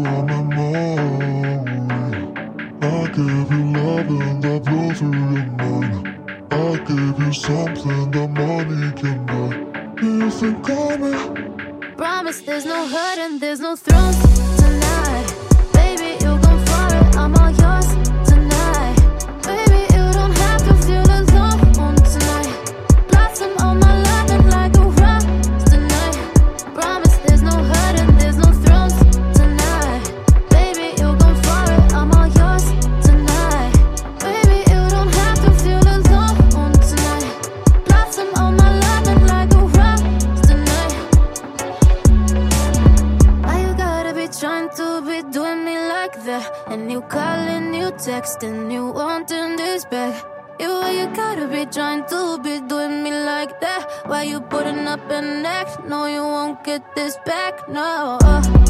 are my memory. I gave you love and I blew through your mind. I gave you something that money can buy. Do you think of me? Promise there's no hurt and there's no thrones tonight. Baby, you gon' for it, I'm all yours tonight. Baby, you don't have to feel alone tonight. Blossom on my loving like a rose tonight. Promise there's no hurt and there's no thrones tonight. Baby, you gon' for it, I'm all yours tonight. Baby, you don't have to feel alone tonight. Blossom on my loving like a rose tonight. Why you gotta be trying to be doing me like that? And you calling, you texting, you wanting this back. Why you gotta be trying to be doing me like that? Why you putting up an act? No, you won't get this back, no.